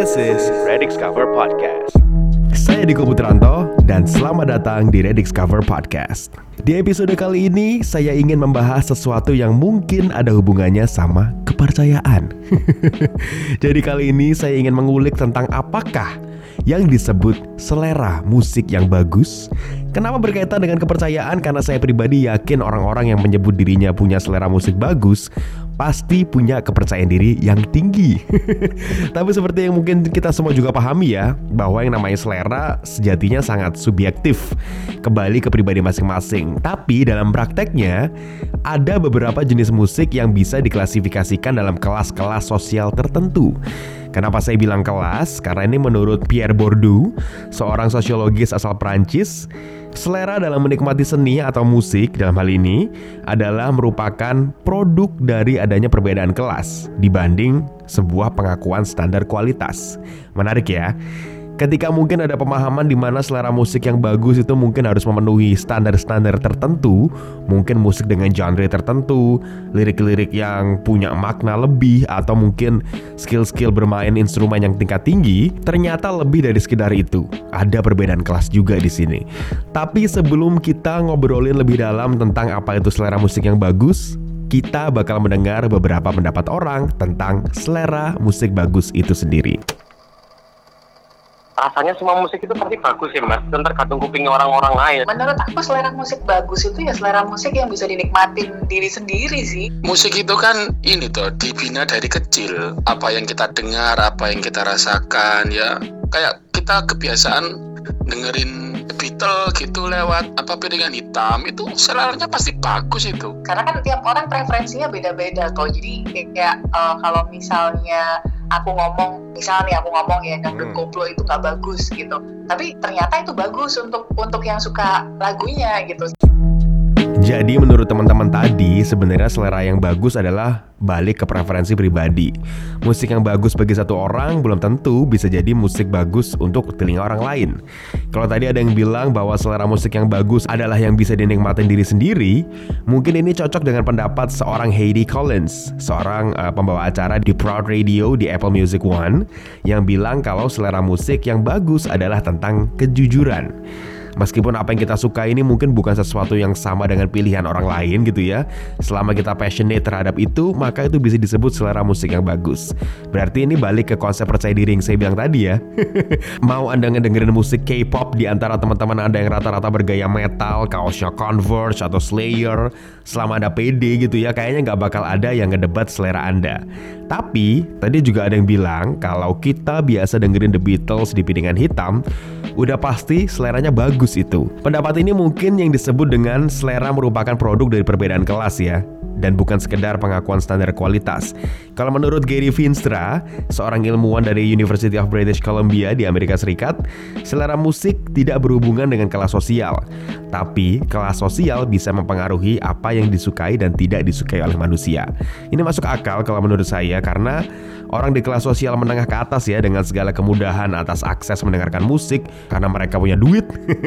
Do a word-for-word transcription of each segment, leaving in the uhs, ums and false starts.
This is Redix Cover Podcast. Saya Diko Putranto dan selamat datang di Redix Cover Podcast. Di episode kali ini saya ingin membahas sesuatu yang mungkin ada hubungannya sama kepercayaan. Jadi kali ini saya ingin mengulik tentang apakah yang disebut selera musik yang bagus. Kenapa berkaitan dengan kepercayaan? Karena saya pribadi yakin orang-orang yang menyebut dirinya punya selera musik bagus pasti punya kepercayaan diri yang tinggi. Tapi seperti yang mungkin kita semua juga pahami ya, bahwa yang namanya selera sejatinya sangat subjektif, kembali ke pribadi masing-masing. Tapi dalam prakteknya ada beberapa jenis musik yang bisa diklasifikasikan dalam kelas-kelas sosial tertentu. Kenapa saya bilang kelas? Karena ini menurut Pierre Bourdieu, seorang sosiologis asal Prancis, selera dalam menikmati seni atau musik dalam hal ini adalah merupakan produk dari adanya perbedaan kelas dibanding sebuah pengakuan standar kualitas. Menarik ya? Ketika mungkin ada pemahaman di mana selera musik yang bagus itu mungkin harus memenuhi standar-standar tertentu, mungkin musik dengan genre tertentu, lirik-lirik yang punya makna lebih, atau mungkin skill-skill bermain instrumen yang tingkat tinggi, ternyata lebih dari sekedar itu. Ada perbedaan kelas juga di sini. Tapi sebelum kita ngobrolin lebih dalam tentang apa itu selera musik yang bagus, kita bakal mendengar beberapa pendapat orang tentang selera musik bagus itu sendiri. Rasanya semua musik itu pasti bagus ya mas, dan tergantung kuping orang-orang lain. Menurut aku selera musik bagus itu ya selera musik yang bisa dinikmatin diri sendiri sih. Musik itu kan ini tuh dibina dari kecil, apa yang kita dengar, apa yang kita rasakan ya. Kayak kita kebiasaan dengerin Beatles gitu lewat apa piringan hitam, itu seleranya pasti bagus itu. Karena kan tiap orang preferensinya beda-beda kok. Jadi kayak uh, kalau misalnya aku ngomong, misalnya nih aku ngomong ya dangdut hmm. koplo itu nggak bagus gitu, tapi ternyata itu bagus untuk untuk yang suka lagunya gitu. Jadi menurut teman-teman tadi, sebenarnya selera yang bagus adalah balik ke preferensi pribadi. Musik yang bagus bagi satu orang belum tentu bisa jadi musik bagus untuk telinga orang lain. Kalau tadi ada yang bilang bahwa selera musik yang bagus adalah yang bisa dinikmatin diri sendiri, mungkin ini cocok dengan pendapat seorang Heidi Collins, seorang uh, pembawa acara di Proud Radio di Apple Music One, yang bilang kalau selera musik yang bagus adalah tentang kejujuran. Meskipun apa yang kita suka ini mungkin bukan sesuatu yang sama dengan pilihan orang lain gitu ya, selama kita passionate terhadap itu, maka itu bisa disebut selera musik yang bagus. Berarti ini balik ke konsep percaya diri yang saya bilang tadi ya. Mau Anda ngedengerin musik K-pop di antara teman-teman Anda yang rata-rata bergaya metal, kaosnya Converse atau Slayer, selama Anda pede gitu ya, kayaknya gak bakal ada yang ngedebat selera Anda. Tapi tadi juga ada yang bilang kalau kita biasa dengerin The Beatles di piringan hitam, udah pasti seleranya bagus itu. Pendapat ini mungkin yang disebut dengan selera merupakan produk dari perbedaan kelas ya, dan bukan sekedar pengakuan standar kualitas. Kalau menurut Gary Veenstra, seorang ilmuwan dari University of British Columbia di Amerika Serikat, selera musik tidak berhubungan dengan kelas sosial. Tapi kelas sosial bisa mempengaruhi apa yang disukai dan tidak disukai oleh manusia. Ini masuk akal kalau menurut saya, karena orang di kelas sosial menengah ke atas ya, dengan segala kemudahan atas akses mendengarkan musik karena mereka punya duit,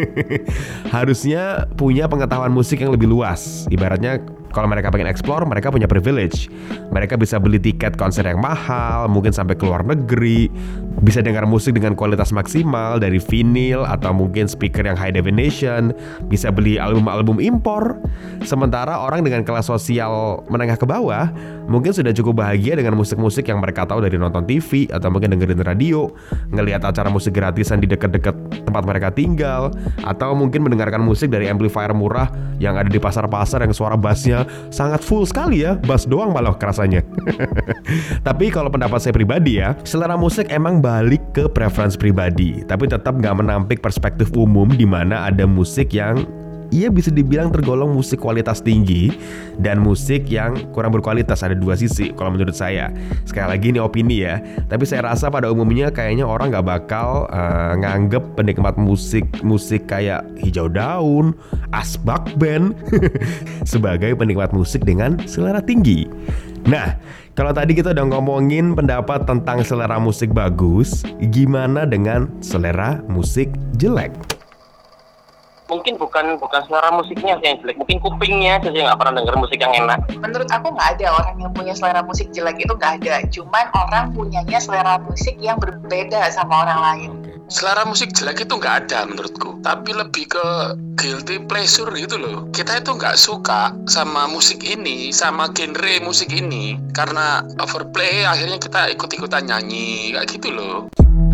harusnya punya pengetahuan musik yang lebih luas. Ibaratnya kalau mereka pengen explore, mereka punya privilege. Mereka bisa beli tiket konser yang mahal, mungkin sampai ke luar negeri, bisa dengar musik dengan kualitas maksimal dari vinyl atau mungkin speaker yang high definition, bisa beli album-album impor. Sementara orang dengan kelas sosial menengah ke bawah mungkin sudah cukup bahagia dengan musik-musik yang mereka tahu dari nonton T V atau mungkin dengerin radio, ngelihat acara musik gratisan di dekat-dekat tempat mereka tinggal, atau mungkin mendengarkan musik dari amplifier murah yang ada di pasar-pasar yang suara bassnya sangat full sekali ya, bass doang malah kerasanya. Tapi kalau pendapat saya pribadi ya, selera musik emang balik ke preferensi pribadi, tapi tetap gak menampik perspektif umum di mana ada musik yang ia bisa dibilang tergolong musik kualitas tinggi dan musik yang kurang berkualitas. Ada dua sisi kalau menurut saya. Sekali lagi ini opini ya, tapi saya rasa pada umumnya kayaknya orang gak bakal uh, nganggep penikmat musik musik kayak Hijau Daun, Asbak Band sebagai penikmat musik dengan selera tinggi. Nah, kalau tadi kita udah ngomongin pendapat tentang selera musik bagus, gimana dengan selera musik jelek? mungkin bukan bukan selera musiknya sih yang jelek, mungkin kupingnya aja sih yang nggak pernah denger musik yang enak. Menurut aku nggak ada orang yang punya selera musik jelek, itu nggak ada. Cuman orang punyanya selera musik yang berbeda sama orang lain. Selera musik jelek itu nggak ada menurutku, tapi lebih ke guilty pleasure gitu loh. Kita itu nggak suka sama musik ini, sama genre musik ini, karena overplay akhirnya kita ikut-ikutan nyanyi kayak gitu loh.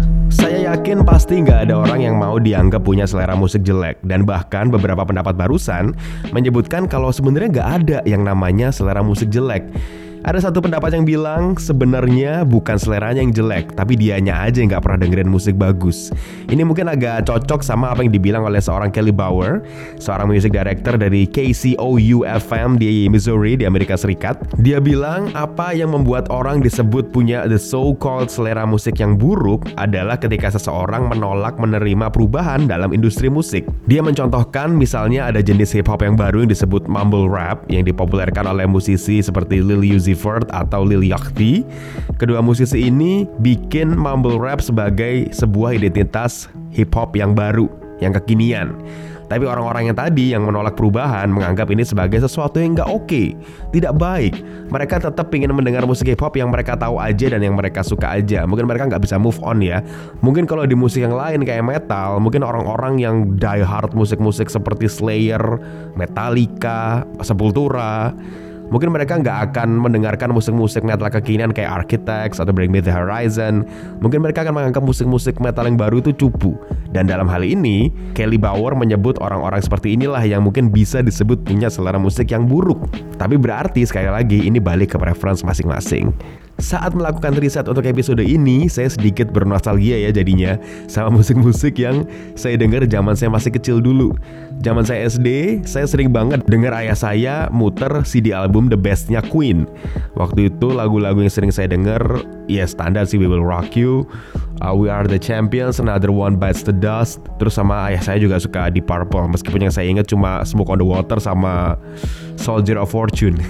Saya yakin pasti nggak ada orang yang mau dianggap punya selera musik jelek. Dan bahkan beberapa pendapat barusan menyebutkan kalau sebenarnya nggak ada yang namanya selera musik jelek. Ada satu pendapat yang bilang sebenarnya bukan seleranya yang jelek, tapi dianya aja yang gak pernah dengerin musik bagus. Ini mungkin agak cocok sama apa yang dibilang oleh seorang Kelly Bauer, seorang music director dari K C O U F M di Missouri di Amerika Serikat. Dia bilang apa yang membuat orang disebut punya the so-called selera musik yang buruk adalah ketika seseorang menolak menerima perubahan dalam industri musik. Dia mencontohkan misalnya ada jenis hip hop yang baru yang disebut mumble rap yang dipopulerkan oleh musisi seperti Lil Uzi Vert atau Lil Yachty. Kedua musisi ini bikin mumble rap sebagai sebuah identitas hip hop yang baru, yang kekinian. Tapi orang-orang yang tadi yang menolak perubahan menganggap ini sebagai sesuatu yang gak oke, tidak baik. Mereka tetap ingin mendengar musik hip hop yang mereka tahu aja dan yang mereka suka aja. Mungkin mereka gak bisa move on ya. Mungkin kalau di musik yang lain kayak metal, mungkin orang-orang yang die hard musik-musik seperti Slayer, Metallica, Sepultura, mungkin mereka nggak akan mendengarkan musik-musik metal kekinian kayak Architects atau Bring Me The Horizon. Mungkin mereka akan menganggap musik-musik metal yang baru itu cupu. Dan dalam hal ini, Kelly Bauer menyebut orang-orang seperti inilah yang mungkin bisa disebut punya selera musik yang buruk. Tapi berarti sekali lagi ini balik ke preference masing-masing. Saat melakukan riset untuk episode ini, saya sedikit bernostalgia ya jadinya sama musik-musik yang saya dengar zaman saya masih kecil dulu. Zaman saya S D, saya sering banget dengar ayah saya muter C D album The Best-nya Queen. Waktu itu lagu-lagu yang sering saya dengar ya standar sih, We Will Rock You, uh, We Are The Champions, Another One Bites The Dust. Terus sama ayah saya juga suka Deep Purple, meskipun yang saya ingat cuma Smoke on the Water sama Soldier of Fortune.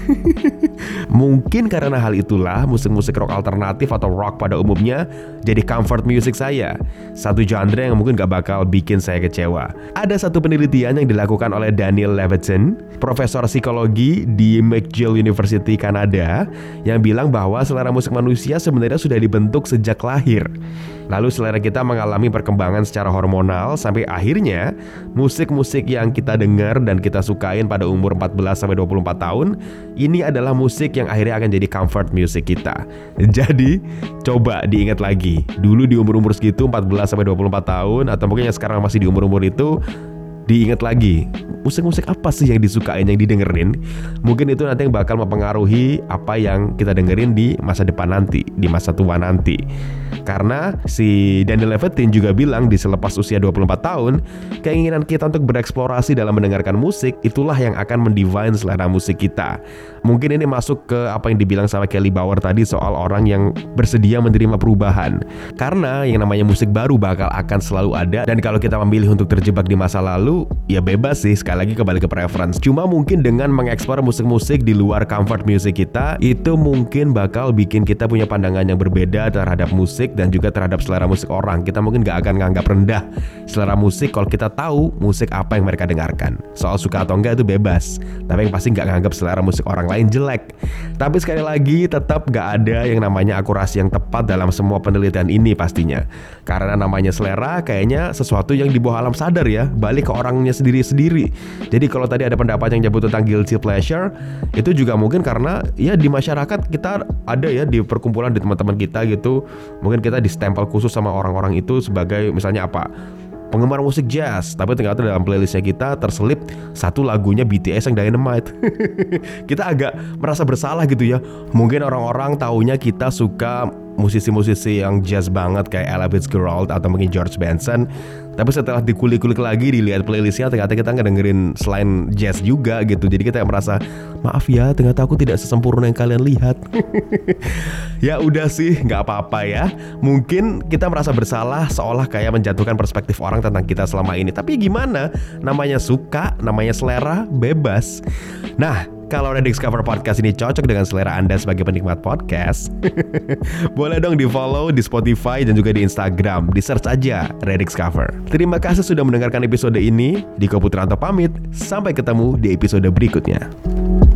Mungkin karena hal itulah musik-musik rock alternatif atau rock pada umumnya jadi comfort music saya. Satu genre yang mungkin gak bakal bikin saya kecewa. Ada satu penelitian yang dilakukan oleh Daniel Levitin, profesor psikologi di McGill University Kanada, yang bilang bahwa selera musik manusia sebenarnya sudah dibentuk sejak lahir. Lalu selera kita mengalami perkembangan secara hormonal sampai akhirnya musik-musik yang kita dengar dan kita sukain pada umur empat belas sampai dua puluh empat tahun ini adalah musik yang akhirnya akan jadi comfort music kita. Jadi coba diingat lagi, dulu di umur-umur segitu empat belas sampai dua puluh empat tahun atau mungkin yang sekarang masih di umur-umur itu, diingat lagi musik-musik apa sih yang disukain, yang didengerin. Mungkin itu nanti yang bakal mempengaruhi apa yang kita dengerin di masa depan nanti, di masa tua nanti. Karena si Daniel Levitin juga bilang di selepas usia dua puluh empat tahun, keinginan kita untuk bereksplorasi dalam mendengarkan musik itulah yang akan mendefine selera musik kita. Mungkin ini masuk ke apa yang dibilang sama Kelly Bauer tadi soal orang yang bersedia menerima perubahan. Karena yang namanya musik baru bakal akan selalu ada, dan kalau kita memilih untuk terjebak di masa lalu, ya bebas sih, sekali lagi kembali ke preference. Cuma mungkin dengan mengeksplor musik-musik di luar comfort music kita, itu mungkin bakal bikin kita punya pandangan yang berbeda terhadap musik dan juga terhadap selera musik orang. Kita mungkin gak akan nganggap rendah selera musik kalau kita tahu musik apa yang mereka dengarkan. Soal suka atau enggak itu bebas, tapi yang pasti gak nganggap selera musik orang lain jelek. Tapi sekali lagi tetap gak ada yang namanya akurasi yang tepat dalam semua penelitian ini pastinya. Karena namanya selera kayaknya sesuatu yang di bawah alam sadar ya, balik ke orangnya sendiri-sendiri. Jadi kalau tadi ada pendapat yang nyebut tentang guilty pleasure, itu juga mungkin karena ya di masyarakat kita ada ya, di perkumpulan di teman-teman kita gitu, mungkin kita distempel khusus sama orang-orang itu sebagai misalnya apa, penggemar musik jazz, tapi ternyata dalam playlistnya kita terselip satu lagunya B T S yang Dynamite. Kita agak merasa bersalah gitu ya. Mungkin orang-orang taunya kita suka musisi-musisi yang jazz banget kayak Ella Fitzgerald atau mungkin George Benson, tapi setelah dikulik-kulik lagi, dilihat playlistnya, ternyata kita ngedengerin selain jazz juga gitu. Jadi kita merasa, maaf ya, ternyata aku tidak sesempurna yang kalian lihat. Ya udah sih, gak apa-apa ya. Mungkin kita merasa bersalah seolah kayak menjatuhkan perspektif orang tentang kita selama ini. Tapi gimana? Namanya suka, namanya selera, bebas. Nah, kalau Rediscover Podcast ini cocok dengan selera Anda sebagai penikmat podcast, boleh dong di follow di Spotify dan juga di Instagram. Di search aja Rediscover. Terima kasih sudah mendengarkan episode ini. Diko Putranto pamit. Sampai ketemu di episode berikutnya.